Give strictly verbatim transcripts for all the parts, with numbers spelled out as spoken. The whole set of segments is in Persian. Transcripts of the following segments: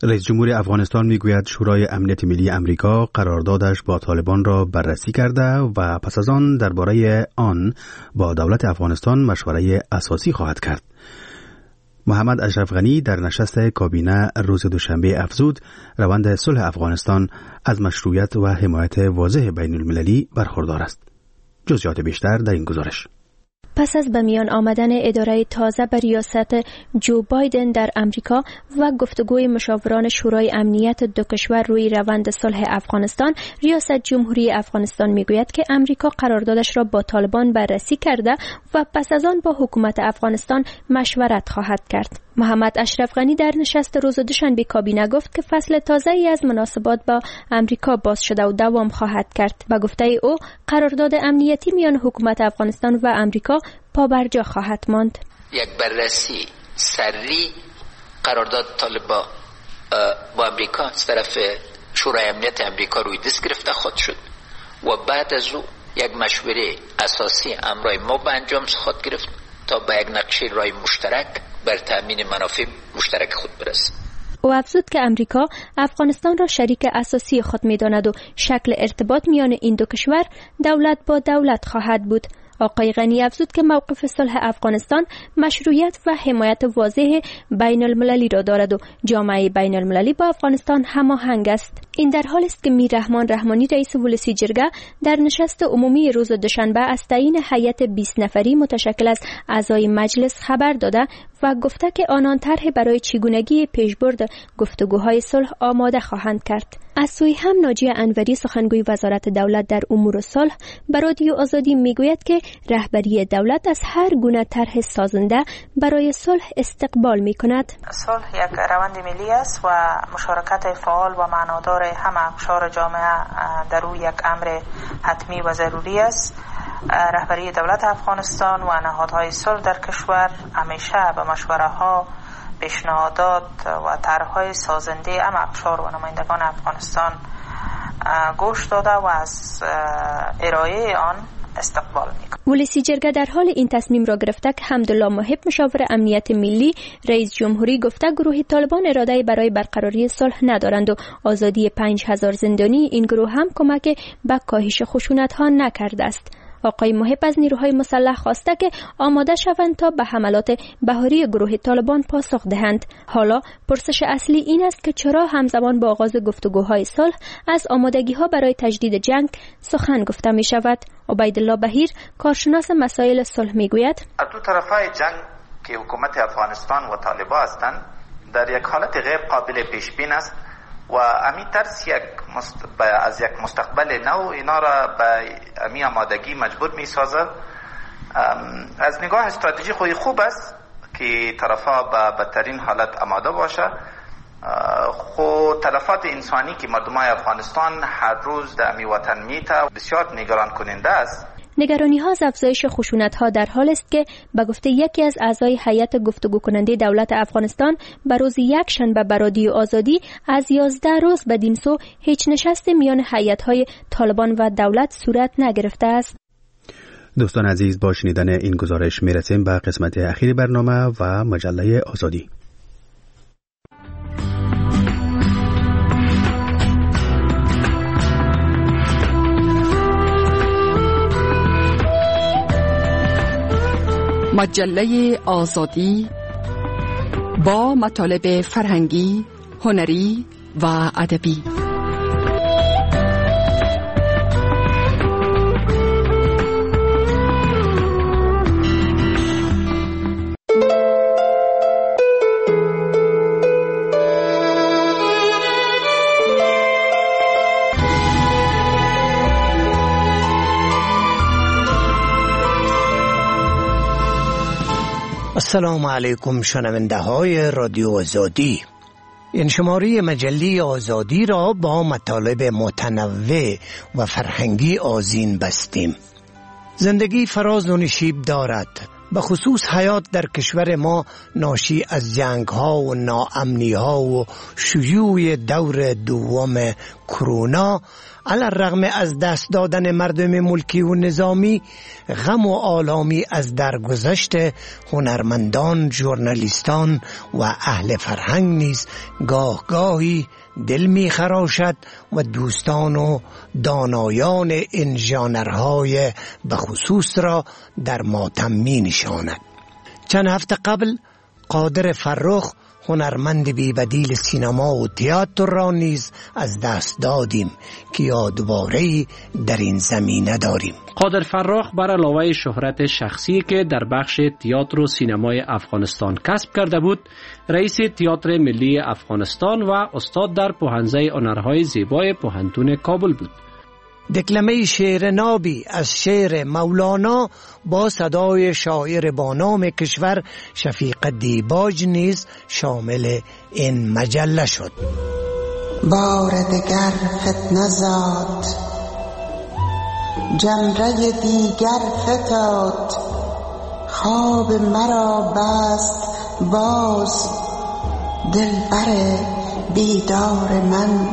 رئیس جمهور افغانستان میگوید شورای امنیت ملی امریکا قراردادش با طالبان را بررسی کرده و پس از آن درباره آن با دولت افغانستان مشورت اساسی خواهد کرد. محمد اشرف غنی در نشست کابینه روز دوشنبه افزود روند صلح افغانستان از مشروعیت و حمایت واضح بین المللی برخوردار است. جزئیات بیشتر در این گزارش. پس از به میان آمدن اداره تازه به ریاست جو بایدن در امریکا و گفتگوی مشاوران شورای امنیت دو کشور روی روند صلح افغانستان، ریاست جمهوری افغانستان میگوید که امریکا قراردادش را با طالبان بررسی کرده و پس از آن با حکومت افغانستان مشورت خواهد کرد. محمد اشرف غنی در نشست روز دوشنبه کابینه گفت که فصل تازه‌ای از مناسبات با امریکا باز شده و دوام خواهد کرد. با گفته او قرارداد امنیتی میان حکومت افغانستان و امریکا پابرجا خواهد ماند. یک بررسی سری قرارداد طالبان با امریکا از طرف شورای امنیت امریکا روی دست گرفته خود شد و بعد از او یک مشوره اساسی امرای ما به انجام خود گرفت تا به یک نقشه رای مشترک بر تامین منافع مشترک خود برسد. او افزود که امریکا افغانستان را شریک اساسی خود می‌داند و شکل ارتباط میان این دو کشور دولت با دولت خواهد بود. آقای غنی افزود که موقف صلح افغانستان مشروعیت و حمایت واضح بین المللی را دارد و جامعه بین المللی با افغانستان هماهنگ است. این در حالی است که میر رحمان رحمانی رئیس ولسی جرگه در نشست عمومی روز دوشنبه از تعیین هیئت بیست نفری متشکل از اعضای مجلس خبر داده و گفته که آنان طرح برای چگونگی پیشبرد گفتگوهای صلح آماده خواهند کرد. از سوی هم ناجیه انوری سخنگوی وزارت دولت در امور صلح به رادیو آزادی میگوید که رهبری دولت از هر گونه طرح سازنده برای صلح استقبال میکند. صلح یک روند ملی است و مشارکت فعال و معنادار همه اقشار جامعه در روی یک امر حتمی و ضروری است. رهبری دولت افغانستان و نهادهای صلح در کشور همیشه به مشوره‌ها، پیشنهادات و طرح‌های سازنده ام اقشار و نمایندگان افغانستان گوش داده و از ارائه آن استقبال می‌کند. ولسی جرگه در حال این تصمیم را گرفته که حمدالله محب مشاور امنیت ملی رئیس جمهوری گفته گروه طالبان اراده برای برقراری صلح ندارند و آزادی پنج هزار زندانی این گروه هم کمک به کاهش خشونت‌ها نکرده است. آقای محب از نیروهای مسلح خواسته که آماده شوند تا به حملات بهاری گروه طالبان پاسخ دهند. حالا پرسش اصلی این است که چرا همزمان با آغاز گفتگوهای صلح از آمادگی‌ها برای تجدید جنگ سخن گفته می شود. عبیدالله بهیر کارشناس مسائل صلح می گوید از دو طرفای جنگ که حکومت افغانستان و طالبان هستند در یک حالت غیر قابل پیش بین است و امی ترس یک مست... از یک مستقبل نو اینا را به امی آمادگی مجبور می سازد. از نگاه استراتژی خوی خوب است که طرفا به بدترین حالت آماده باشه. خود تلفات انسانی که مردمای افغانستان هر روز در امی وطن میته بسیار نگران کننده است. نگرانی ها از افزایش خشونت ها در حال است که به گفته یکی از اعضای هیئت گفتگو کننده دولت افغانستان به روز یک شنبه به رادیو آزادی از یازده روز بدین سو هیچ نشست میان هیئت های طالبان و دولت صورت نگرفته است. دوستان عزیز، با شنیدن این گزارش میرسیم به قسمت اخیر برنامه و مجله آزادی. مجله آزادی با مطالب فرهنگی، هنری و ادبی. السلام علیکم شنونده های رادیو آزادی. این شماره مجله آزادی را با مطالب متنوع و فرهنگی آذین بستیم. زندگی فراز و نشیب دارد، به خصوص حیات در کشور ما ناشی از جنگ ها و ناامنی ها و شیوع دور دوم کرونا، علی الرغم از دست دادن مردم ملکی و نظامی، غم و آلامی از درگذشت هنرمندان، ژورنالیستان و اهل فرهنگ نیز گاه گاهی دل می خراشد و دوستان و دانایان این ژانرهای بخصوص را در ماتم می نشاند. چند هفته قبل قادر فرخ، هنرمند بی بدیل سینما و تئاتر را نیز از دست دادیم که یادواره‌ای در این زمینه داریم. قادر فرخ بر علاوه شهرت شخصی که در بخش تئاتر و سینمای افغانستان کسب کرده بود، رئیس تئاتر ملی افغانستان و استاد در پوهنزه هنرهای زیبای پوهنتون کابل بود. دکلمه شعر نابی از شعر مولانا با صدای شاعر با نام کشور شفیق دیباج نیز شامل این مجله شد. بار دگر فتنه زاد، جمره دیگر فتاد، خواب مرا بست باز، دلبر بیدار من.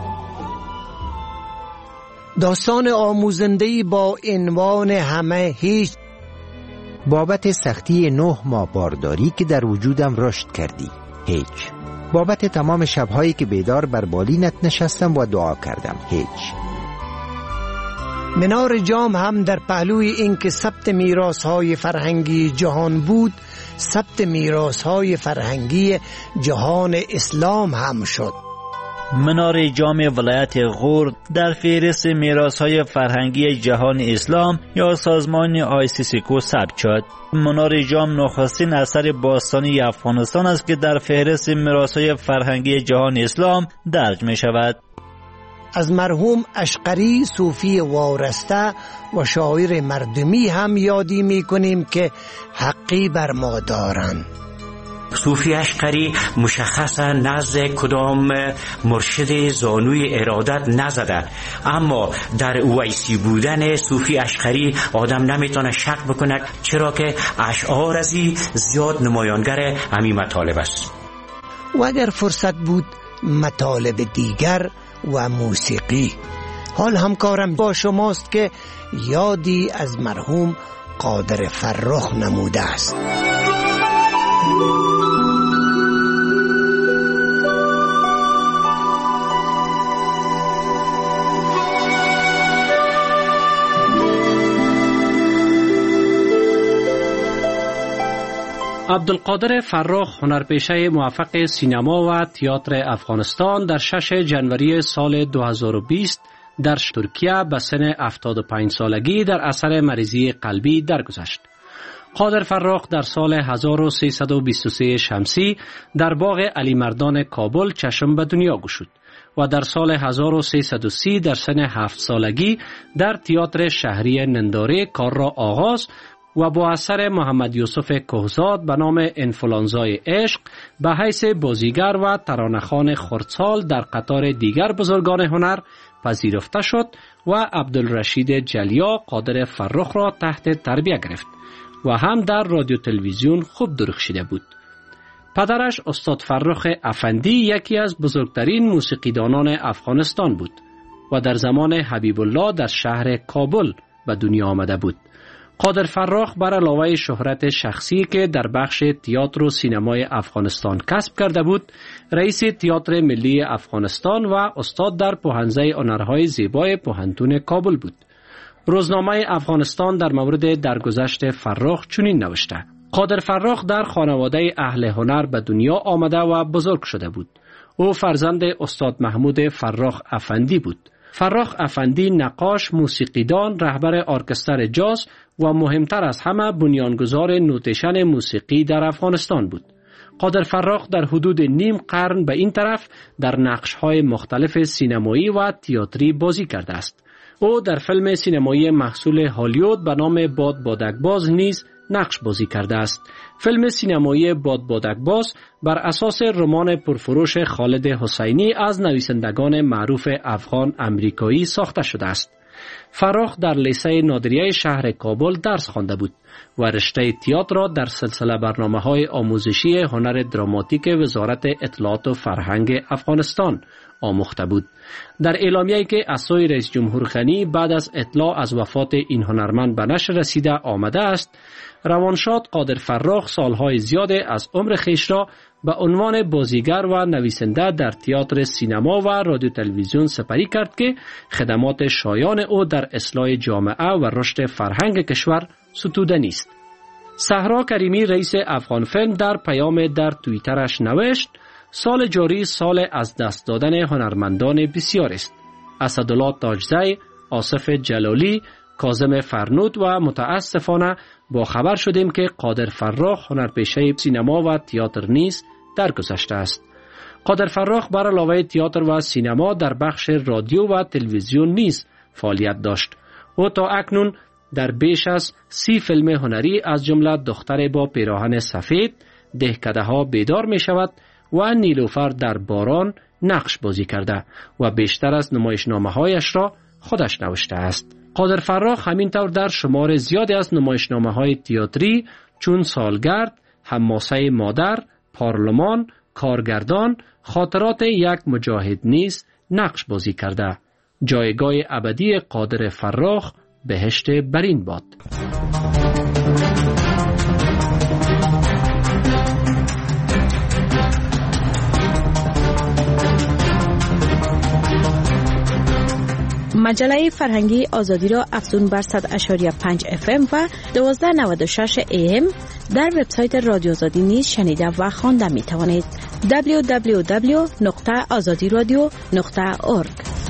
داستان آموزنده‌ای با عنوان همه هیچ. بابت سختی نه ماه بارداری که در وجودم رشد کردی، هیچ. بابت تمام شبهایی که بیدار بر بالینت نشستم و دعا کردم، هیچ. منار جام هم در پهلوی این که ثبت میراث‌های فرهنگی جهان بود، ثبت میراث‌های فرهنگی جهان اسلام هم شد. منار جام ولایت غور در فهرست میراث‌های فرهنگی جهان اسلام یا سازمان آی سی سی کو ثبت شد. منار جام نخستین اثر باستانی افغانستان است که در فهرست میراث‌های فرهنگی جهان اسلام درج می شود. از مرحوم اشقری صوفی وارسته و شاعر مردمی هم یادی می کنیم که حقی بر ما دارند. صوفی اشقری مشخصا نزد کدام مرشد زانوی ارادت نزده، اما در اویسی بودن صوفی اشقری آدم نمیتونه شک بکنه، چرا که اشعار ازی زیاد نمایانگر همین مطالب است. و اگر فرصت بود مطالب دیگر و موسیقی. حال همکارم با شماست که یادی از مرحوم قادر فرخ نموده است. عبدالقادر فرخ هنرپیشه موفق سینما و تئاتر افغانستان در شش ژانویه سال دو هزار و بیست در ترکیه به سن هفتاد و پنج سالگی در اثر مریضی قلبی درگذشت. قادر فرخ در سال هزار و سیصد و بیست و سه شمسی در باغ علی مردان کابل چشم به دنیا گشود و در سال هزار و سیصد و سی در سن هفت سالگی در تئاتر شهری ننداره کار را آغاز و با اثر محمد یوسف کهزاد به نام انفلانزای عشق به حیث بازیگر و ترانه‌خوان خردسال در قطار دیگر بزرگان هنر پذیرفته شد و عبدالرشید جلیا قادر فرخ را تحت تربیه گرفت و هم در رادیو تلویزیون خوب درخشیده بود. پدرش استاد فرخ افندی یکی از بزرگترین موسیقیدانان افغانستان بود و در زمان حبیب الله در شهر کابل به دنیا آمده بود. قادر فرخ بر علاوه شهرت شخصی که در بخش تئاتر و سینمای افغانستان کسب کرده بود، رئیس تئاتر ملی افغانستان و استاد در پوهنزه هنرهای زیبای پوهنتون کابل بود. روزنامه افغانستان در مورد درگذشت فرخ چنین نوشته: قادر فرخ در خانواده اهل هنر به دنیا آمده و بزرگ شده بود. او فرزند استاد محمود فرخ افندی بود. فرخ افندی نقاش، موسیقیدان، رهبر ارکستر جاز و مهمتر از همه بنیانگذار نوتیشن موسیقی در افغانستان بود. قادر فرخ در حدود نیم قرن به این طرف در نقش‌های مختلف سینمایی و تئاتری بازی کرده است. او در فیلم سینمایی محصول هالیوود به نام باد بادکباز نیز نقش بازی کرده است. فیلم سینمایی باد بادکباز بر اساس رمان پرفروش خالد حسینی از نویسندگان معروف افغان امریکایی ساخته شده است. فراخ در لیسه نادریه شهر کابل درس خوانده بود و رشته تئاتر را در سلسله برنامه‌های آموزشی هنر دراماتیک وزارت اطلاعات و فرهنگ افغانستان آموخته بود. در اعلامیه‌ای که از سوی رئیس جمهور غنی بعد از اطلاع از وفات این هنرمند به نشر رسیده آمده است، روانشاد قادر فراخ سالهای زیاد از عمر خیش را به عنوان بازیگر و نویسنده در تئاتر، سینما و رادیو تلویزیون سپری کرد که خدمات شایان او در اصلاح جامعه و رشد فرهنگ کشور ستوده نیست. صحرا کریمی رئیس افغان فیلم در پیام در توییترش نوشت: سال جاری سال از دست دادن هنرمندان بسیار است. اسدالله تاجزی، آصف جلالی، کاظم فرنود و متاسفانه با خبر شدیم که قادر فراخ هنرپیشه سینما و تئاتر نیز درگذشته است. قادر فراخ بر علاوه تئاتر و سینما در بخش رادیو و تلویزیون نیز فعالیت داشت. او تا اکنون در بیش از سی فیلم هنری از جمله دختر با پیراهن سفید، دهکده ها بیدار می شود و نیلوفر در باران نقش بازی کرده و بیشتر از نمایشنامه هایش را خودش نوشته است. قادر فراخ همینطور در شمار زیادی از نمایشنامه های تئاتری چون سالگرد، حماسه مادر، پارلمان، کارگردان، خاطرات یک مجاهد نیز نقش بازی کرده. جایگاه ابدی قادر فراخ بهشت برین باد. مجله فرهنگی آزادی را افزون بر صد و پنج اف ام و دوازده نود و شش ای ام در وبسایت رادیو آزادی نیز شنیده و خوانده می توانید. دبلیو دبلیو دبلیو نقطه آزادی رادیو نقطه اورگ.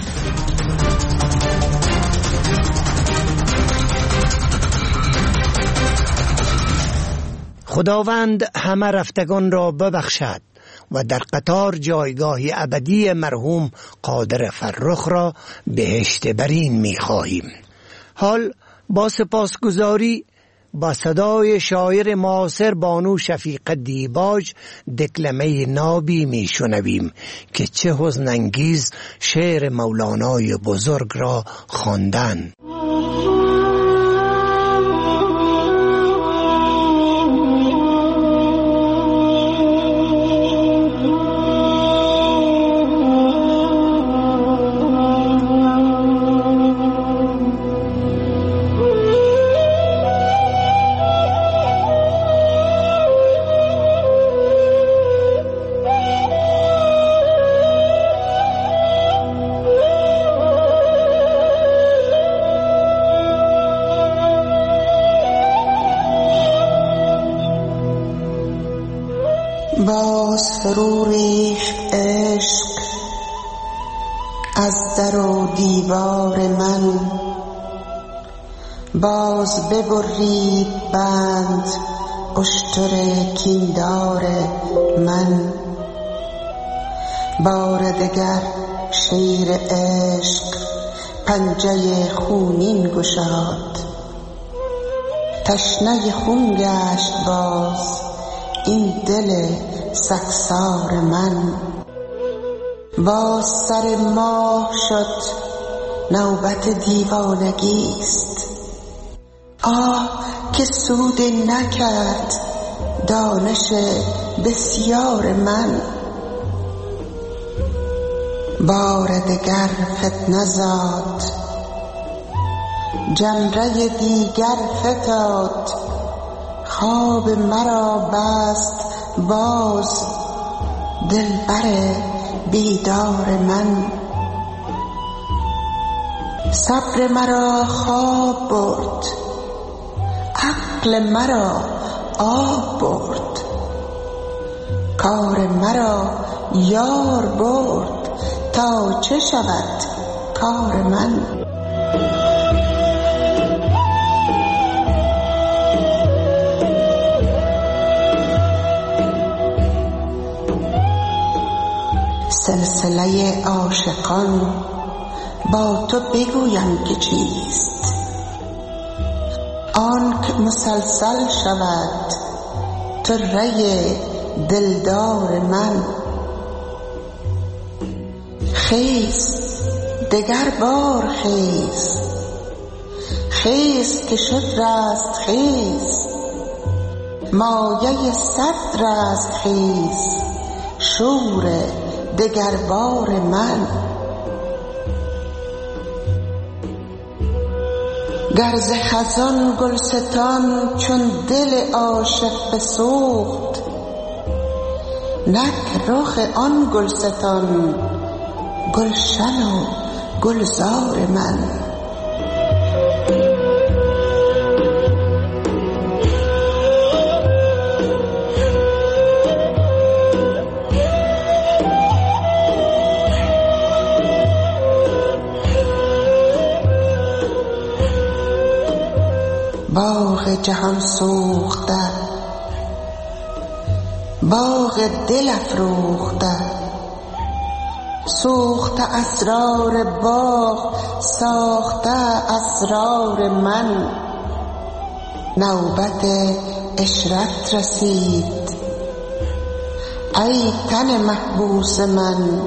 خداوند همه رفتگان را ببخشد و در قطار جایگاه ابدی مرحوم قادر فرخ را بهشت برین می خواهیم. حال با سپاسگزاری با صدای شاعر معاصر بانو شفیق دیباج دکلمه نابی می شنویم که چه حزن انگیز شعر مولانای بزرگ را خواندن. باز فرو ریخت عشق از در و دیوار من، باز ببرید بند اشتر کیندار من. بار دگر شیر عشق پنجه خونین گشاد، تشنه خون گشت باز این دل سگسار من. باز سر ماه شد نوبت دیوانگیست، آه که سود نکرد دانش بسیار من. بار دگر فتنه زاد جمره دیگر فتاد، خواب مرا بست باز دلبر بیدار من. صبر مرا خواب برد، عقل مرا آب برد، کار مرا یار برد، تا چه شود کار من. سلسله عاشقان با تو بگویم که چیست، آنک مسلسل شود طره دلدار من. خیز دگر بار خیز خیز که شد رست خیز، مایه صد رست خیز، شور دگربار من. گر ز خزان گلستان چون دل عاشق بسوخت، نک رخ آن گلستان گلشن و گلزار من. باغ جهان سوخته، باغ دل افروخته، سوخته اسرار باغ، ساخته اسرار من. نوبت عشرت رسید ای تن محبوس من،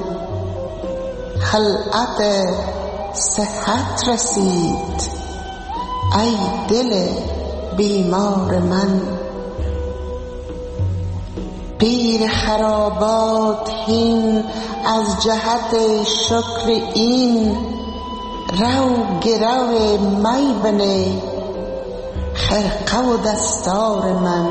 خلعت صحت رسید ای دل بیمار من. پیر خرابات هین از جهت شکر این، رو گرو می بنه خرقه و دستار من.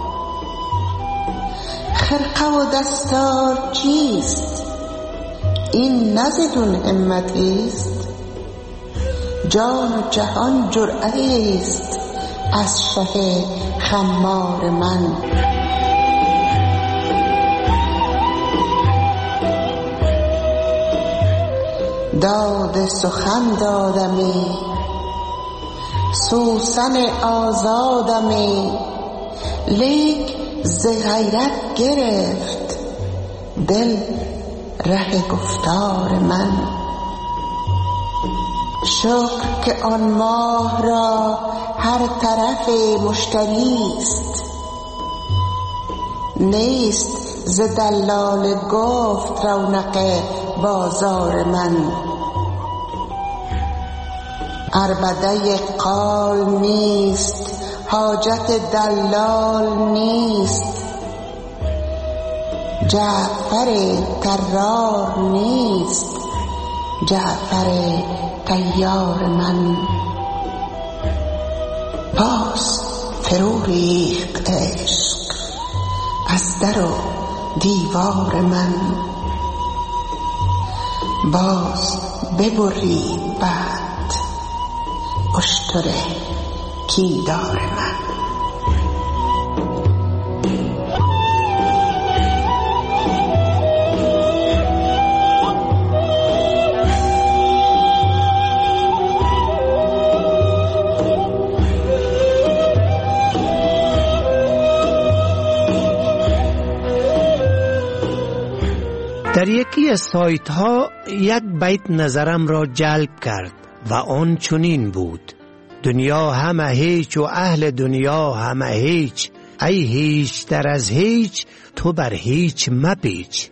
خرقه و دستار چیست؟ این نزدون همتیست، جان و جهان جرعه است از شه خمار من. داد سخن دادمی، سوسن آزادمی، لیک ز غیرت گرفت دل ره گفتار من. شکر که آن ماه را هر طرف مشتریست، نیست ز دلال گفت رونق بازار من. عربده قال نیست، حاجت دلال نیست، جعفر طرار نیست، جعفر طیار من. باز فرو ریخت عشق از در و دیوار من، باز ببرید بعد اشتر کیندار من. در یکی از سایت ها یک بیت نظرم را جلب کرد و آن چنین بود: دنیا همه هیچ و اهل دنیا همه هیچ، ای هیچ در از هیچ تو بر هیچ مپیچ.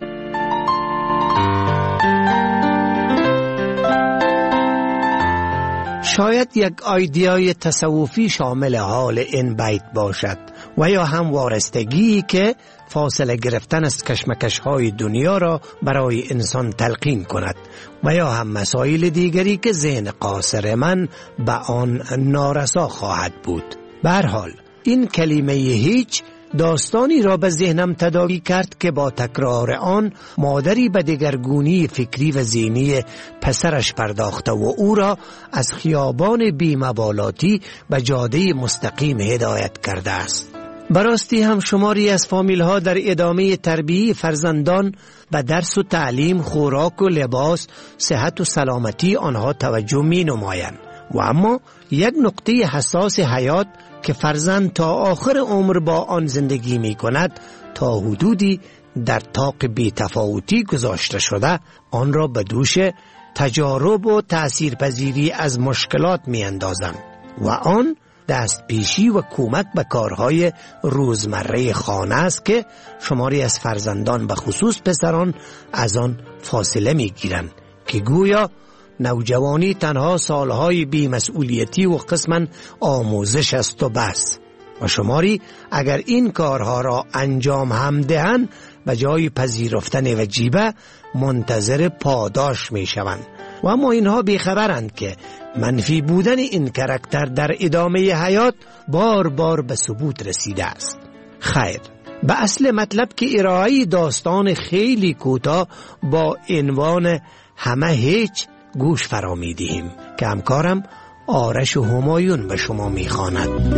شاید یک ایده‌ای تصوفی شامل حال این بیت باشد و یا هم وارستگی که فاصله گرفتن از کشمکش‌های دنیا را برای انسان تلقین کند و یا هم مسائل دیگری که ذهن قاصر من به آن نارسا خواهد بود. به هر حال این کلمه هیچ داستانی را به ذهنم تداعی کرد که با تکرار آن مادری به دگرگونی فکری و ذهنی پسرش پرداخته و او را از خیابان بی‌مبالاتی به جاده مستقیم هدایت کرده است. براستی هم شماری از فامیل ها در ادامه تربیت فرزندان به درس و تعلیم، خوراک و لباس، صحت و سلامتی آنها توجه می نمایند و اما یک نقطه حساس حیات که فرزند تا آخر عمر با آن زندگی می کند تا حدودی در طاق بی‌تفاوتی گذاشته شده، آن را به دوش تجارب و تأثیرپذیری از مشکلات می اندازند و آن دست پیشی و کمک به کارهای روزمره خانه است که شماری از فرزندان به خصوص پسران از آن فاصله می گیرند که گویا نوجوانی تنها سالهای بی‌مسئولیتی و قسماً آموزش است و بس. و شماری اگر این کارها را انجام هم دهند و جای پذیرفتن وجیبه منتظر پاداش می شوند. و اما اینها بیخبرند که منفی بودن این کاراکتر در ادامه حیات بار بار به ثبوت رسیده است. خیر، به اصل مطلب که ارائه داستان خیلی کوتاه با عنوان همه هیچ گوش فرا می دهیم که همکارم آرش و همایون به شما می خواند.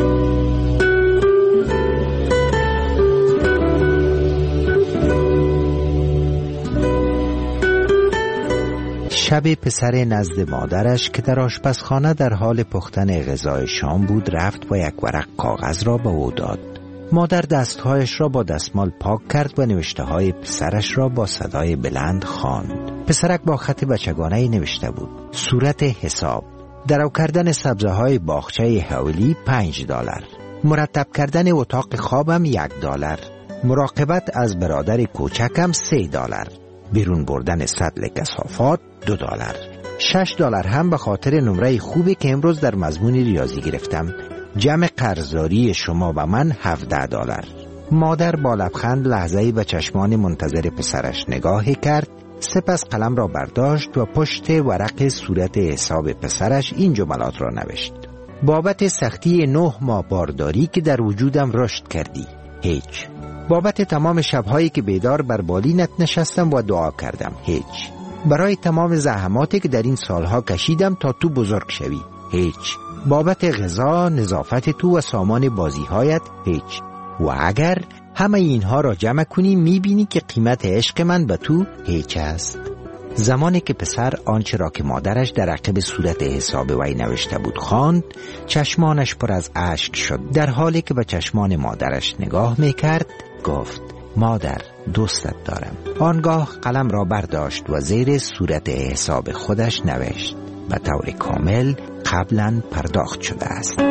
شب پسر نزد مادرش که در آشپزخانه در حال پختن غذای شام بود رفت و یک ورق کاغذ را به او داد. مادر دستهایش را با دستمال پاک کرد و نوشته های پسرش را با صدای بلند خواند. پسرک با خط بچگانه‌ای نوشته بود: صورت حساب، درو کردن سبزه های باغچه حولی پنج دلار، مرتب کردن اتاق خوابم یک دلار، مراقبت از برادر کوچکم سه دلار، بیرون بردن سطل کثافات دو دلار، شش دلار هم به خاطر نمره خوبی که امروز در مضمون ریاضی گرفتم. جمع قرضداری شما و من هفده دلار. مادر با لبخند لحظه‌ای به چشمان منتظر پسرش نگاهی کرد، سپس قلم را برداشت و پشت ورق صورت حساب پسرش این جملات را نوشت: بابت سختی نه ماه بارداری که در وجودم رشد کردی، هیچ. بابت تمام شبهایی که بیدار بر بالینت نشستم و دعا کردم، هیچ. برای تمام زحماتی که در این سالها کشیدم تا تو بزرگ شوی، هیچ. بابت غذا، نظافت تو و سامان بازیهایت، هیچ. و اگر همه اینها را جمع کنی میبینی که قیمت عشق من به تو هیچ است. زمانی که پسر آنچه را که مادرش در عقب صورت حساب وی نوشته بود خواند، چشمانش پر از اشک شد. در حالی که به چشمان مادرش نگاه میکرد گفت: مادر، دوستت دارم. آنگاه قلم را برداشت و زیر صورت حساب خودش نوشت: به طور کامل قبلا پرداخت شده است.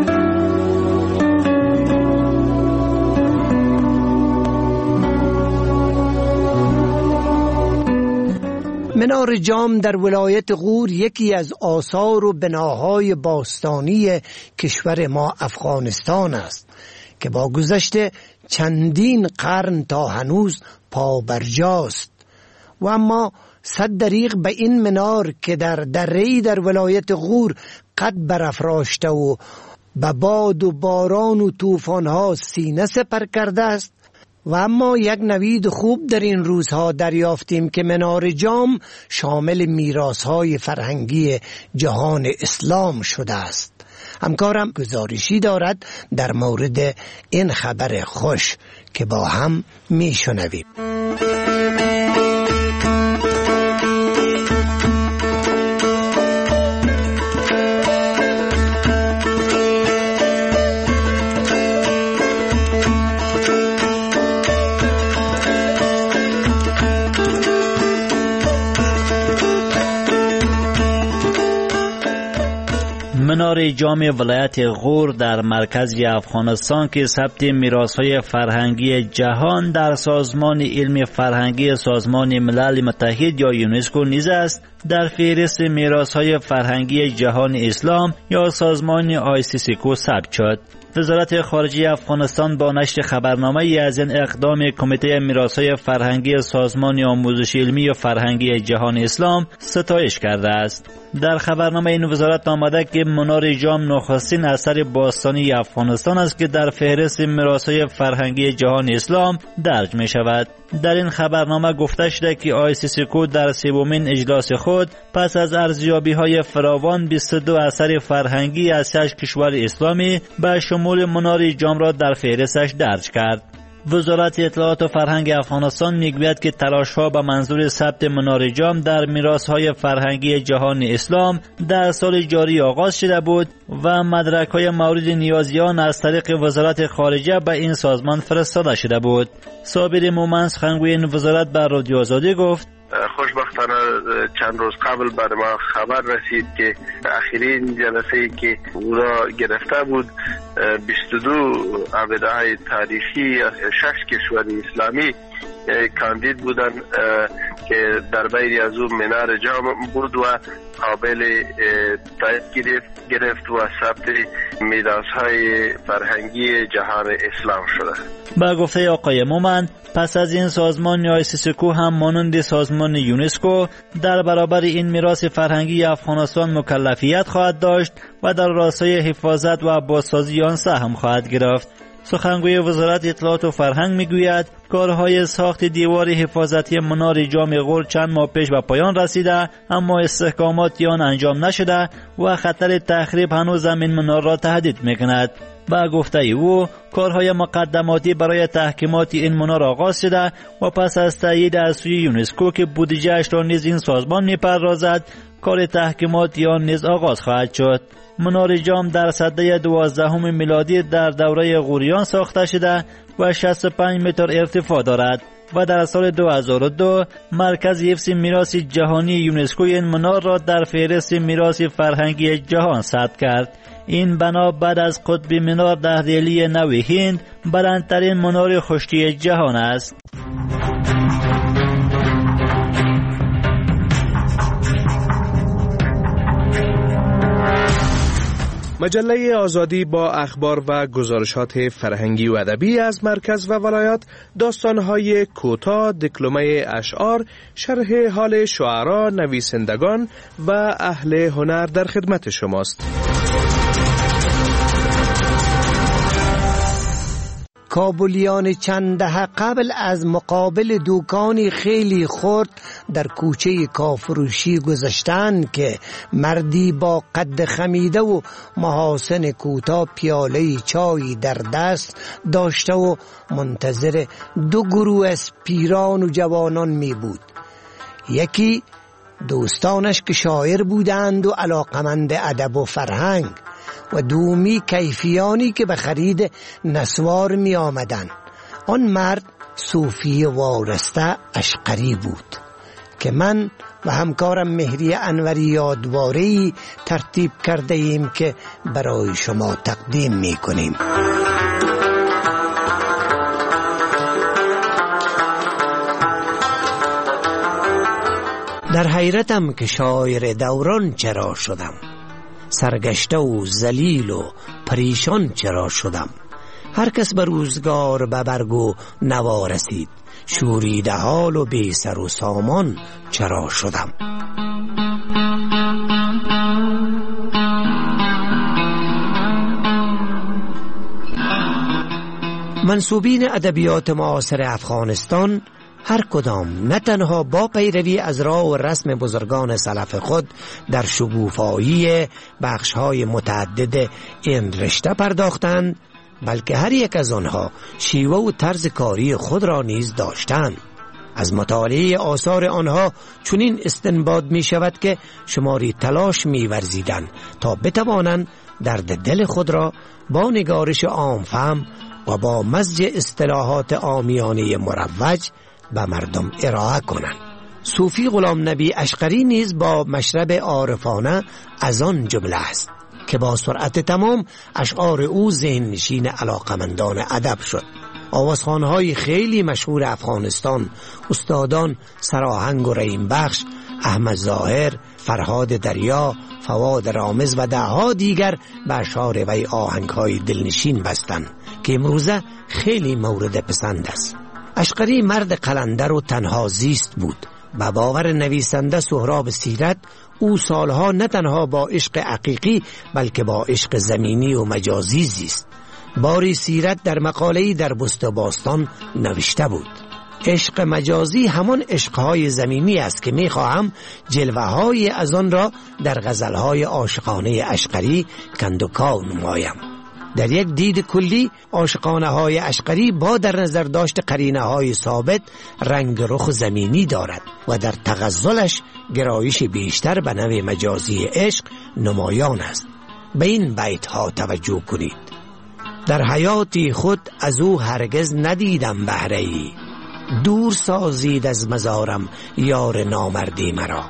منار جام در ولایت غور یکی از آثار و بناهای باستانی کشور ما افغانستان است که با گذشت چندین قرن تا هنوز پابرجاست. و اما صد دریغ به این منار که در دره‌ای در ولایت غور قد برافراشته و به باد و باران و طوفان‌ها سینه سپر کرده است. و اما یک نوید خوب در این روزها دریافتیم که منار جام شامل میراث‌های فرهنگی جهان اسلام شده است. همکارم گزارشی دارد در مورد این خبر خوش که با هم میشنویم. منار جام ولایت غور در مرکز افغانستان که ثبت میراث‌های فرهنگی جهان در سازمان علم فرهنگی سازمان ملل متحد یا یونسکو نیز است، در فهرست میراث‌های فرهنگی جهان اسلام یا سازمان آی سی سی کو ثبت شد. وزارت خارجه افغانستان با نشر خبرنامه‌ای از این اقدام کمیته میراث‌های فرهنگی سازمان آموزش علمی و فرهنگی جهان اسلام ستایش کرده است. در خبرنامه این وزارت آمده که منار جام نخستین اثر باستانی افغانستان است که در فهرست میراث‌های فرهنگی جهان اسلام درج می شود. در این خبرنامه گفته شده که آی سی سی کو در سومین اجلاس خود پس از ارزیابی‌های فراوان بیست و دو اثر فرهنگی از شش کشور اسلامی به شمول منار جام را در فهرستش درج کرد. وزارت اطلاعات و فرهنگ افغانستان میگوید که تلاش‌ها به منظور ثبت منار جام در میراث‌های فرهنگی جهان اسلام در سال جاری آغاز شده بود و مدرک‌های مورد نیازیان از طریق وزارت خارجه به این سازمان فرستاده شده بود. صابر مومن سخنگوی این وزارت به رادیو آزادی گفت: خوشبختانه چند روز قبل بر ما خبر رسید که اخرین جلسه‌ای که او را گرفته بود بیست و دو عقیده های تاریخی از شش کشور اسلامی کاندید بودن که در بین از اون منار جام بود و قابل تایید گرفت و ثبت میراث‌های فرهنگی جهان اسلام شده. با گفته آقای مومند، پس از این سازمان آیسیسکو هم مانند سازمان یونسکو در برابر این میراث فرهنگی افغانستان مکلفیت خواهد داشت و در راستای حفاظت و بازسازی آن سهم خواهد گرفت. سخنگوی وزارت اطلاعات و فرهنگ میگوید کارهای ساخت دیوار حفاظتی منار جام غور چند ماه پیش به پایان رسیده، اما استحکامات آن انجام نشده و خطر تخریب هنوز این منار را تهدید میکند. با گفته او کارهای مقدماتی برای تحکیمات این منار آغاز شده و پس از تایید از سوی یونسکو که بودجه‌اش را نیز این سازمان میپردازد، کار تحکیمات آن نیز آغاز خواهد شد. منار جام در سده دوازدهم میلادی در دوره غوریان ساخته شده و شصت و پنج متر ارتفاع دارد و در سال دو هزار و دو مرکز حفظ میراث جهانی یونسکو این منار را در فهرست میراث فرهنگی جهان ثبت کرد. این بنا بعد از قطب مینار در دهلی نو هند بلندترین منار خشکی جهان است. مجله آزادی با اخبار و گزارشات فرهنگی و ادبی از مرکز و ولایات، داستان‌های کوتاه، دکلمه اشعار، شرح حال شعرا، نویسندگان و اهل هنر در خدمت شماست. کابلیان چند دهه قبل از مقابل دوکانی خیلی خرد در کوچه کافروشی گذشتند که مردی با قد خمیده و محاسن کوتاه پیاله چای در دست داشته و منتظر دو گروه از پیران و جوانان می بود. یکی دوستانش که شاعر بودند و علاقمند ادب و فرهنگ، و دومی کیفیانی که به خرید نسوار می آمدن. آن مرد صوفی وارسته اشقری بود که من و همکارم مهری انوری یادواری ترتیب کرده ایم که برای شما تقدیم می کنیم. در حیرتم که شاعر دوران چرا شدم، سرگشته و ذلیل و پریشان چرا شدم. هر کس به روزگار به برگ و نوا رسید، شوریده حال و بی سر و سامان چرا شدم. منسوبین ادبیات معاصر افغانستان هر کدام نه تنها با پیروی از راه و رسم بزرگان سلف خود در شگوفایی بخش‌های متعدد این رشته پرداختند، بلکه هر یک از آنها شیوه و طرز کاری خود را نیز داشتند. از مطالعه آثار آنها چنین استنباط می شود که شماری تلاش می ورزیدند تا بتوانند درد دل خود را با نگارش عام‌فهم و با مزج اصطلاحات عامیانه مروج به مردم ارائه کنند. صوفی غلام نبی اشقری نیز با مشرب عارفانه از آن جمله است که با سرعت تمام اشعار او ذهن نشین علاقمندان ادب شد. آوازخوان‌های خیلی مشهور افغانستان، استادان سراهنگ و رحیم بخش، احمد ظاهر، فرهاد دریا، فواد رامز و دهها دیگر به اشعار وی آهنگ‌های دلنشین بستند که امروزه خیلی مورد پسند است. اشقری مرد قلندر و تنها زیست بود. به باور نویسنده سهراب سیرت، او سالها نه تنها با عشق حقیقی بلکه با عشق زمینی و مجازی زیست. باری سیرت در مقاله‌ای در بست و باستان نوشته بود: عشق مجازی همان عشقهای زمینی است که می‌خواهم جلوه‌های از آن را در غزل‌های عاشقانه اشقری کندوکاو نمایم. در یک دید کلی عاشقانه های اشقری با در نظر داشت قرینه های ثابت رنگ رخ زمینی دارد و در تغزلش گرایش بیشتر به نوع مجازی عشق نمایان است. به این بیت ها توجه کنید: در حیاتی خود از او هرگز ندیدم بهره‌ای، دور سازید از مزارم یار نامردی مرا.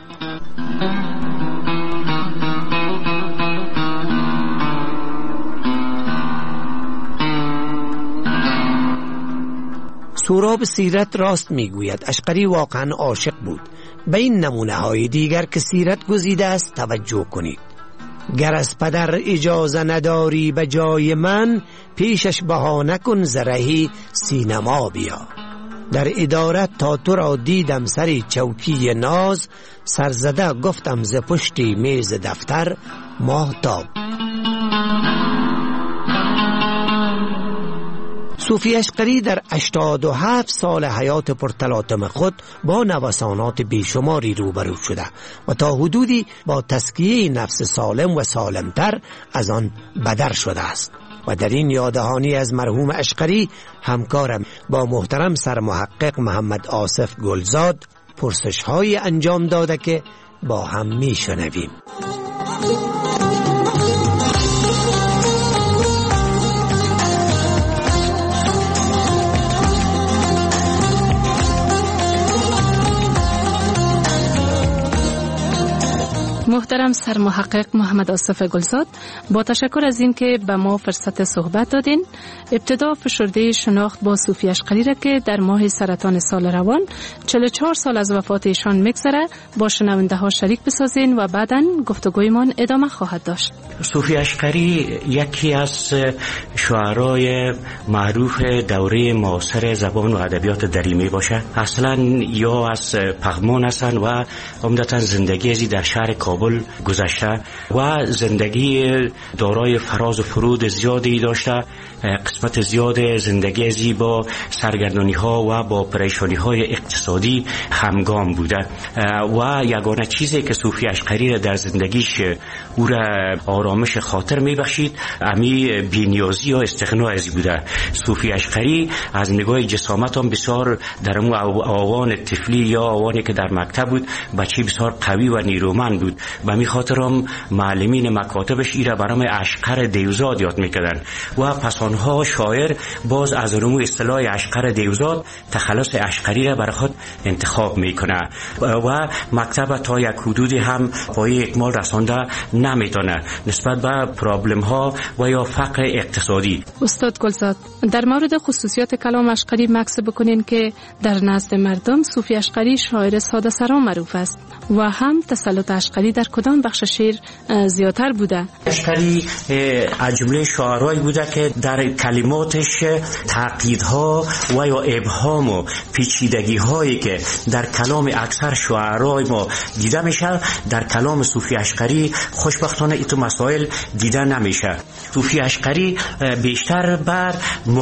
سوراب سیرت راست میگوید، اشقری واقعا عاشق بود. به این نمونه های دیگر که سیرت گزیده است توجه کنید. گر از پدر اجازه نداری به جای من، پیشش بهانه کن زرهی سینما بیا. در ادارت تا تو را دیدم سری چوکی ناز، سرزده گفتم ز پشتی میز دفتر ماهتاب. صوفی اشقری در هشتاد و هفت سال حیات پرتلاطم خود با نوسانات بیشماری روبرو شده و تا حدودی با تزکیه نفس سالم و سالمتر از آن بدر شده است. و در این یادهانی از مرحوم اشقری همکارم با محترم سرمحقق محمد آصف گلزاد پرسش های انجام داده که با هم می شنویم. محترم سرمحقق محمد آصف گلزاد، با تشکر از این که به ما فرصت صحبت دادین. ابتدا فشرده شناخت با صوفی اشقری را که در ماه سرطان سال روان چهل و چهار سال از وفات ایشان میگذره با شنونده ها شریک بسازین و بعداً گفتگویمان ادامه خواهد داشت. صوفی اشقری یکی از شاعرای معروف دوره معاصر زبان و ادبیات دری باشه. اصلا یا از پغمان هستند و عمدتاً زندگی ازی در شهر کابل گذشته و زندگی دارای فراز و فرود زیادی داشته. قسمت زیاد زندگی ازی با سرگردانی ها و با پریشانی های اقتصادی همگام بوده و یگانه چیزی که صوفی اشقری در زندگیش او را آرامش خاطر میبخشید امی بی‌نیازی یا استغنا ازی بوده. صوفی اشقری از نگاه جسامت هم بسیار در اون آوان طفلی یا آوانی که در مکتب بود بچه بسیار قوی و نیرومند بود و می خاطرم معلمین مکاتبش ایره برام اشقر دیوزاد یاد میکردن و پس آنها شاعر باز از رمو اصطلاح اشقر دیوزاد تخلص اشقری را برای خود انتخاب میکنه و مکتب تا یک حدودی هم پای اکمال رسانده نمیتونه نسبت به پرابلم ها و یا فقر اقتصادی. استاد گلزاد، در مورد خصوصیات کلام اشقری مکس بکنین که در نزد مردم صوفی اشقری شاعر ساده سرا معروف است و هم تسلط اشقری در کدام بخش شعر زیادتر بوده؟ اشقری از جمله شاعرایی بوده که در کلماتش تعقیدها و یا ابهام و پیچیدگی هایی که در کلام اکثر شاعرای ما دیده میشه در کلام صوفی اشقری خوشبختانه ایتو مسائل دیده نمیشه. صوفی اشقری بیشتر بر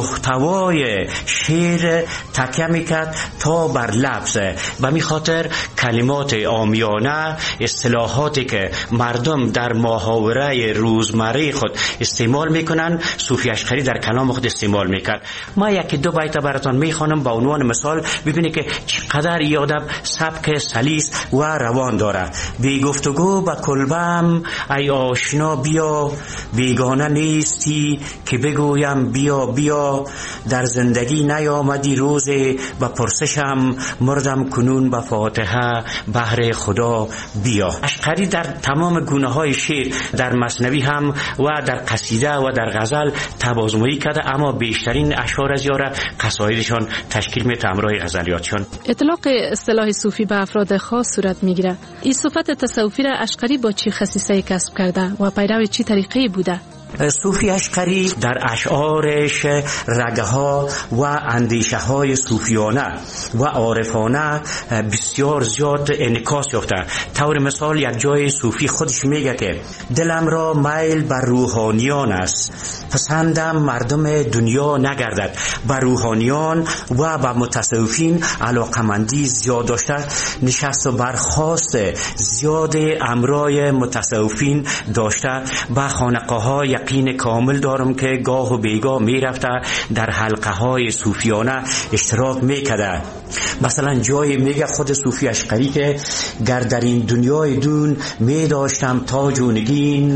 محتوای شعر تکیه میکرد تا بر لفظ و می خاطر کلمات عامیانه، اصطلاحاتی که مردم در محاوره روزمره خود استعمال میکنن صوفی اشقری در کلام خود استعمال میکرد. ما یکی دو بیت براتون میخوانم با عنوان مثال ببینید که چقدر یادم سبک سلیس و روان داره. بی گفتگو با کلبم ای آشنا بیا، بیگانه نیستی که بگویم بیا بیا، در زندگی نیامدی روزی و پرسشم مردم کنون با فاتحه بهر خدا بیا. اشقری در تمام گونه های شعر در مثنوی هم و در قصیده و در غزل تبازمایی کرده اما بیشترین اشعار از یاره قصایدشان تشکیل میده همراه غزلیاتشان. اطلاق اصطلاح صوفی به افراد خاص صورت میگیره. این صفت تصوفی را اشقری با چی خصیصه کسب کرده و پیرو چی طریقه‌ای بوده؟ صوفی اشقری در اشعارش رگه ها و اندیشه های صوفیانه و عارفانه بسیار زیاد انعکاس یافته. طور مثال یک جای صوفی خودش میگه که دلم را میل بر روحانیان است، پسندم مردم دنیا نگردد. بر روحانیان و بر متصوفین علاقمندی زیاد داشته، نشست و برخاست زیاد امرای متصوفین داشته. با خانقاه های یقین کامل دارم که گاه و بیگاه می رفته در حلقه های صوفیانه اشتراک می کده. مثلا جای میگه خود صوفی اشقری که گر در این دنیای دون می داشتم تاج و نگین،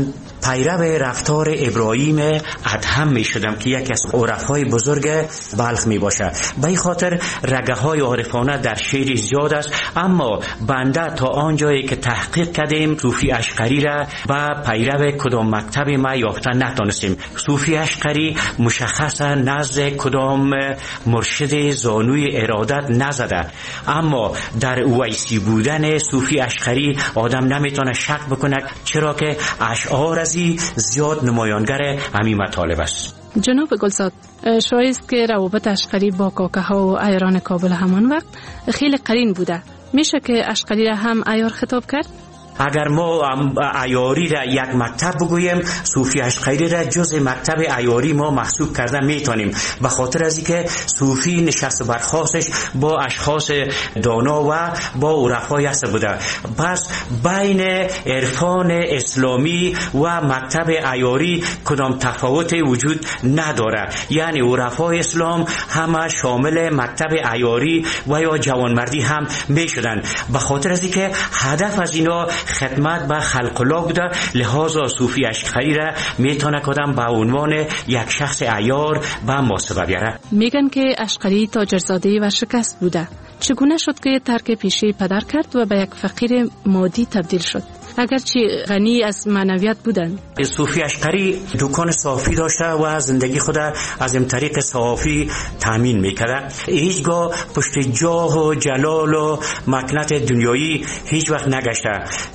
پیرو رفتار ابراهیم ادهم می شدم که یکی از عرفای بزرگ بلخ می باشه. به این خاطر رگه های عارفانه در شعر زیاد است، اما بنده تا آنجایی که تحقیق کردیم صوفی اشقری را به پیرو کدام مکتب ما یافته نتانستیم. صوفی اشقری مشخصا نزد کدام مرشد زانوی ارادت نزده، اما در اویسی بودن صوفی اشقری آدم نمیتونه شک بکنه، چرا که اشعار ازی زیاد نمایانگر همین مطالب است. جناب گلزاد، شایست که روابط اشقری با کاکه ها و عیاران کابل همان وقت خیلی قرین بوده، میشه که اشقری را هم عیار خطاب کرد؟ اگر ما عیاری را یک مکتب بگوییم، صوفی اشقری را جز مکتب عیاری ما محسوب کردن میتونیم، به خاطر از اینکه صوفی نشست و برخاستش با اشخاص دانا و با عرفای است بوده. پس بین عرفان اسلامی و مکتب عیاری کدام تفاوت وجود نداره، یعنی عرفای اسلام همه شامل مکتب عیاری و یا جوانمردی هم میشدن، به خاطر از اینکه هدف از اینا خدمت به خلق الله بوده. لحاظا صوفی اشقری را میتونه کدام به عنوان یک شخص عیار به محاسبه بیاره. میگن که اشقری تاجرزاده و شکست بوده، چگونه شد که ترک پیشه پدر کرد و به یک فقیر مادی تبدیل شد، اگرچه غنی از معنویت بودن؟ صوفی اشقری دکان صافی داشته و زندگی خود از این طریق صافی تامین میکرده. هیچگاه پشت جاه و جلال و مکنت دنیایی هیچ وقت نگشته.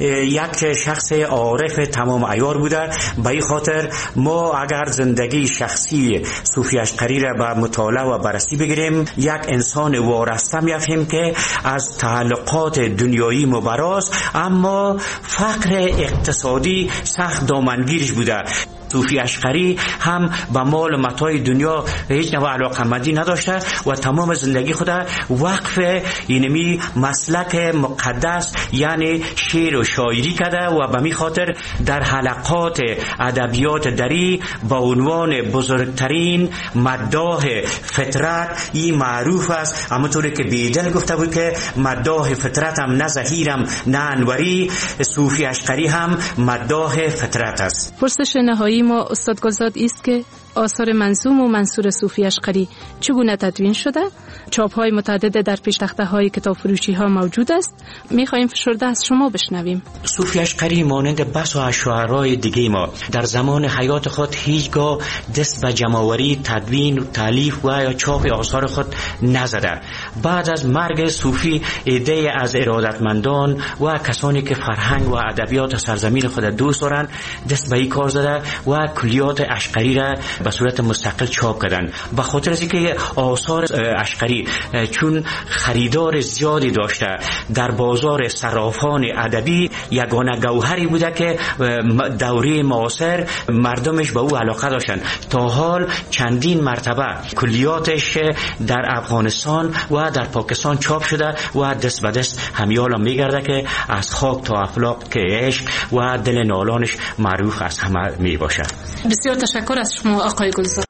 یک شخص عارف تمام عیار بوده. به این خاطر ما اگر زندگی شخصی صوفی اشقری را به مطالعه و بررسی بگیریم، یک انسان وارسته می‌فهمیم که از تعلقات دنیایی مبراز، اما فقر اقتصادی سخت دامنگیرش بوده. صوفی اشقری هم به مال و متاع دنیا هیچ نوع علاقه‌مندی نداشته و تمام زندگی خود وقف اینمی مسلک مقدس یعنی شعر و شاعری کرده و به می خاطر در حلقات ادبیات دری با عنوان بزرگترین مداح فطرت این معروف است. همونطوری که بیدل گفته بود که مداح فطرت هم نه زهیرم نه انوری، صوفی اشقری هم مداح فطرت است. پرسش نهایی ما استاد گلزاد است که آثار منظوم و منثور صوفی اشقری چگونه تدوین شده؟ چاپ‌های متعدد در پیشتخته‌های کتاب فروشی ها موجود است. می‌خوایم فشرده از شما بشنویم. صوفی اشقری مانند بس و شاعرای دیگه ما در زمان حیات خود هیچگاه دست به جمع‌آوری، تدوین و تالیف و یا چاپ آثار خود نزده. بعد از مرگ صوفی ایده از ارادتمندان و کسانی که فرهنگ و ادبیات سرزمین خود دوست دارند دست به این کار زده و کلیات اشقری را به صورت مستقل چاپ کردن. به خاطر از اینکه آثار اشقری چون خریدار زیادی داشته، در بازار صرافان ادبی یگانه گوهری بوده که دوره معاصر مردمش به او علاقه داشتن. تا حال چندین مرتبه کلیاتش در افغانستان و در پاکستان چاپ شده و دست به دست همیالا میگرده که از خاک تا افلاک که عشق و دل نالانش معروف از همه می باشه. بسیار تشکر از شما آقای گلزار.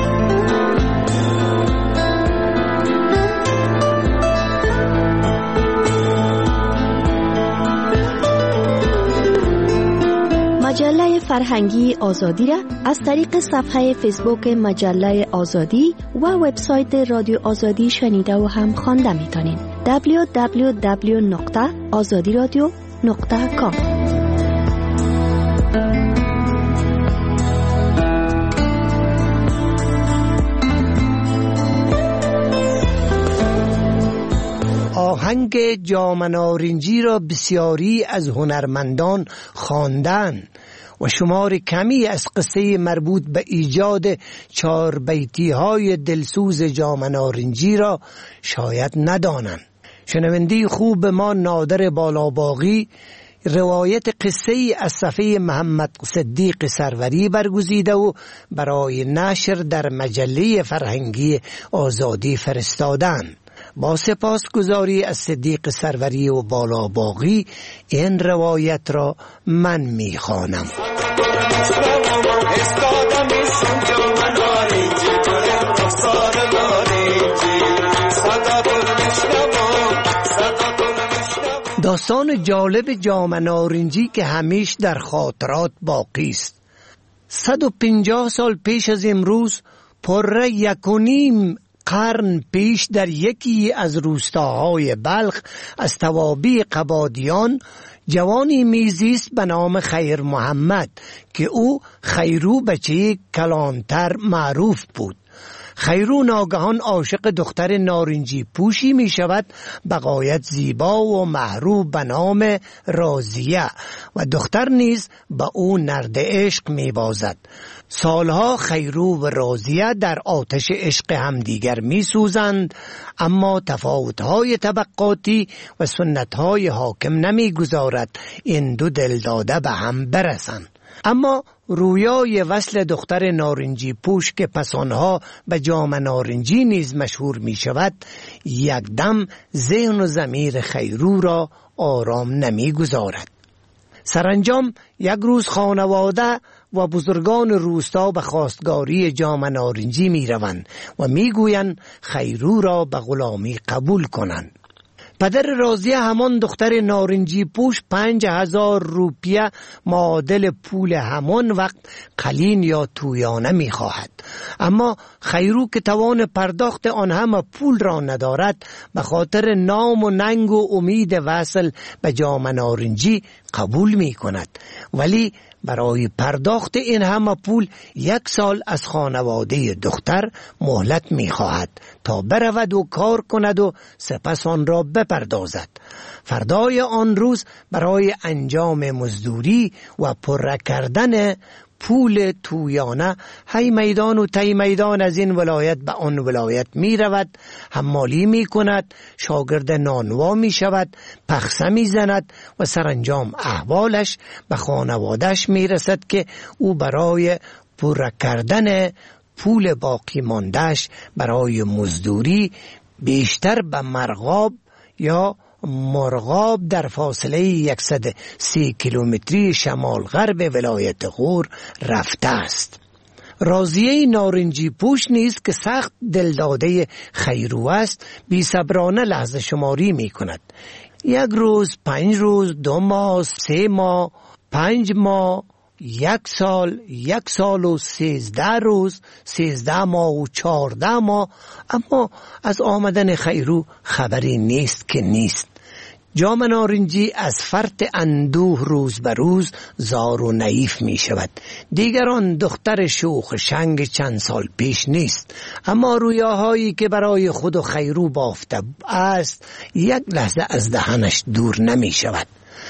مجله فرهنگی آزادی را از طریق صفحه فیسبوک مجله آزادی و وبسایت رادیو آزادی شنیده و هم خوانده میتونید. دبلیو دبلیو دبلیو نقطه آزادی رادیو نقطه کام. آهنگ جام نارنجی را بسیاری از هنرمندان خواندن و شمار کمی از قصه مربوط به ایجاد چار بیتی های دلسوز جام نارنجی را شاید ندانند. شنوندی خوب ما نادر بالاباغی روایت قصه ای از صفحه محمد صدیق سروری برگزیده و برای نشر در مجله فرهنگی آزادی فرستادند. با سپاسگزاری از صدیق سروری و بالاباغی این روایت را من میخوانم. داستان جالب جام نارنجی که همیش در خاطرات باقی است. صد و پنجاه سال پیش از امروز، پره یک و نیم قرن پیش، در یکی از روستاهای بلخ از توابع قبادیان جوانی میزیست به نام خیر محمد که او خیرو بچه کلانتر معروف بود. خیرو ناگهان عاشق دختر نارنجی پوشی می شود به غایت زیبا و محروب به نام رازیه و دختر نیز به او نرد عشق می بازد. سالها خیرو و رازیه در آتش عشق همدیگر می سوزند، اما تفاوتهای طبقاتی و سنتهای حاکم نمی گذارد این دو دلداده به هم برسند. اما رویای وصل دختر نارنجی پوش که پس آنها به جام نارنجی نیز مشهور می شود، یک دم ذهن و ضمیر خیرو را آرام نمی گذارد. سرانجام یک روز خانواده و بزرگان روستا به خواستگاری جام نارنجی می روند و می گویند خیرو را به غلامی قبول کنند. پدر رازیه همان دختر نارنجی پوش پنج هزار روپیه معادل پول همان وقت قلین یا تویانه می خواهد، اما خیرو که توان پرداخت آن همه پول را ندارد، به خاطر نام و ننگ و امید وصل به جام نارنجی قبول می کند، ولی برای پرداخت این همه پول یک سال از خانواده دختر مهلت می خواهد تا برود و کار کند و سپس آن را بپردازد. فردای آن روز برای انجام مزدوری و پر کردن پول تویانه هی میدان و تی میدان از این ولایت به آن ولایت می رود، حمالی می کند، شاگرد نانوا می شود، پخسه می زند و سرانجام احوالش به خانوادش می رسد که او برای پر کردن پول باقی ماندهش برای مزدوری بیشتر به مرغاب یا مرغاب در فاصله صد و سی کیلومتری شمال غرب ولایت غور رفته است. رازیه نارنجی پوش نیست که سخت دلداده خیرو است، بی صبرانه لحظه شماری می کند. یک روز، پنج روز، دو ماه، سه ماه، پنج ماه، یک سال، یک سال و سیزده روز، سیزده ماه و چارده ماه، اما از آمدن خیرو خبری نیست که نیست. جام نارنجی از فرط اندوه روز به روز زار و نحیف می شود. دیگران دختر شوخ شنگ چند سال پیش نیست، اما رویاهایی که برای خود و خیرو بافته است یک لحظه از دهنش دور نمی شود.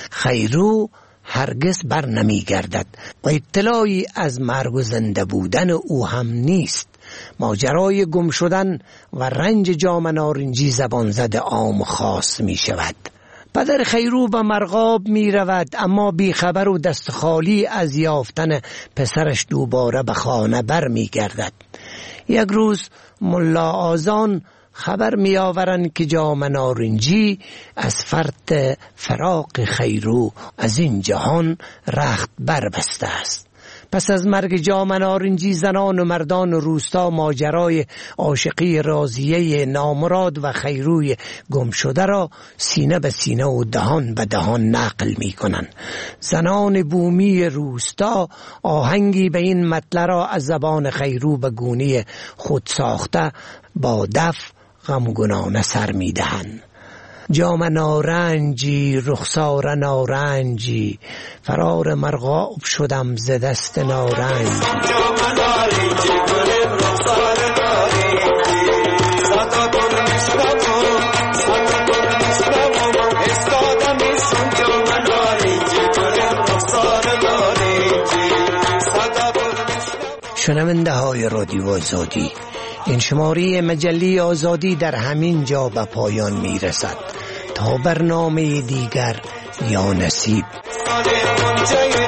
خیرو هرگز بر نمی گردد و اطلاعی از مرگ و زنده بودن او هم نیست. ماجرای گم شدن و رنج جام نارنجی زبان زده عام و خاص می شود. پدر خیرو به مرغاب می رود، اما بی خبر و دست خالی از یافتن پسرش دوباره به خانه بر می گردد. یک روز ملا آذان خبر می آورند که جام نارنجی از فرط فراق خیرو از این جهان رخت بربسته است. پس از مرگ جام نارنجی زنان و مردان روستا ماجرای عاشقی رازیه نامراد و خیروی گم شده را سینه به سینه و دهان به دهان نقل می کنند. زنان بومی روستا آهنگی به این مطلع را از زبان خیرو به گونه خود ساخته با دف غمگنانه سر می دهند. جام نارنجی، رخسار نارنجی، فرار مرغاب شدم ز دست نارنجی. جام نارنجی گل رخسار نارنجی، صدا گل میشنوم، صدا گل میشنوم، استادم ایشون جام نارنجی گل رخسار نارنجی، صدا گل میشنوم. شنونده های رادیو آزادی، این شماره مجله آزادی در همین جا به پایان می رسد. تا برنامه دیگر یا نصیب.